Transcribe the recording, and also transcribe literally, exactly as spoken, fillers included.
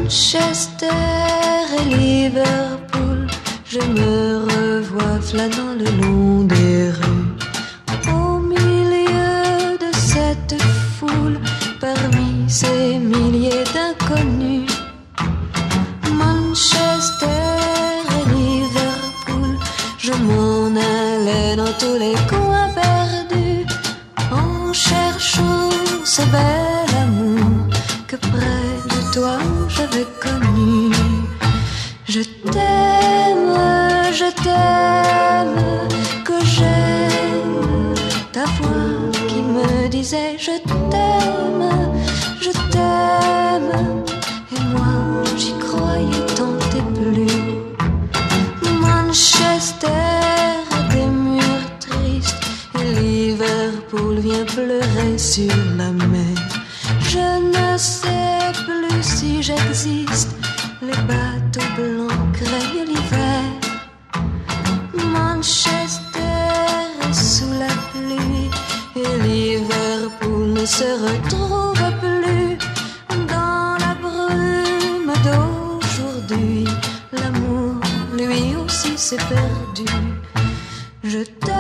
Manchester et Liverpool, je me revois flânant le long des rues, au milieu de cette foule, parmi ces milliers d'inconnus. Manchester et Liverpool, je m'en allais dans tous les coins perdus, en cherchant ce bel amour que près de toi j'avais connu. Je t'aime, je t'aime, que j'aime ta voix qui me disait je t'aime, je t'aime, et moi j'y croyais tant et plus. Manchester a des murs tristes et Liverpool vient pleurer sur la mer. Je ne sais plus si j'existe, les bateaux blancs craignent l'hiver. Manchester est sous la pluie et Liverpool ne se retrouve plus. Dans la brume d'aujourd'hui, l'amour lui aussi s'est perdu. Je t'aime.